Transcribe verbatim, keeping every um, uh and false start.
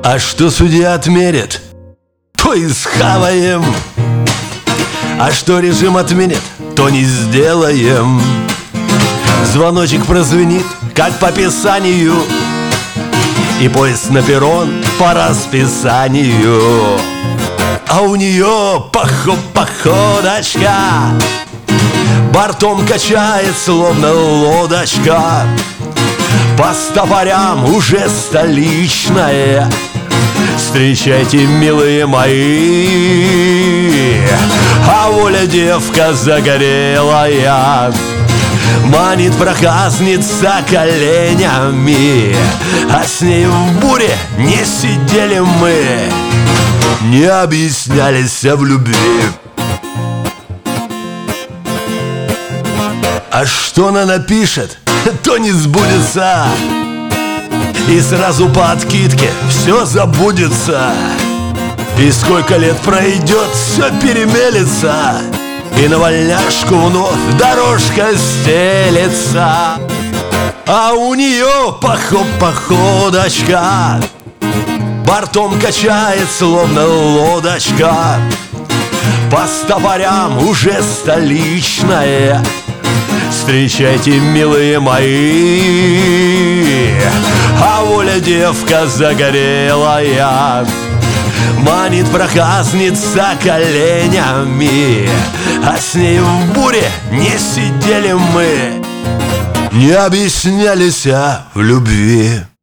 А что судья отмерит, то и схаваем. А что режим отменит, то не сделаем. Звоночек прозвенит, как по писанию, и поезд на перрон по расписанию. А у нее поход, походочка, бортом качает, словно лодочка. По стопорям уже столичная. Встречайте, милые мои. А Оля девка загорелая, манит проказница коленями. А с ней в буре не сидели мы, не объяснялись в любви. А что она напишет, то не сбудется, и сразу по откидке все забудется. И сколько лет пройдет, все перемелется, и на вольняшку вновь дорожка стелется. А у нее поход, походочка, бортом качает, словно лодочка. По стопорям уже столичная. Встречайте, милые мои. А Оля девка загорелая, манит проказница коленями. А с ней в буре не сидели мы, не объяснялись в любви.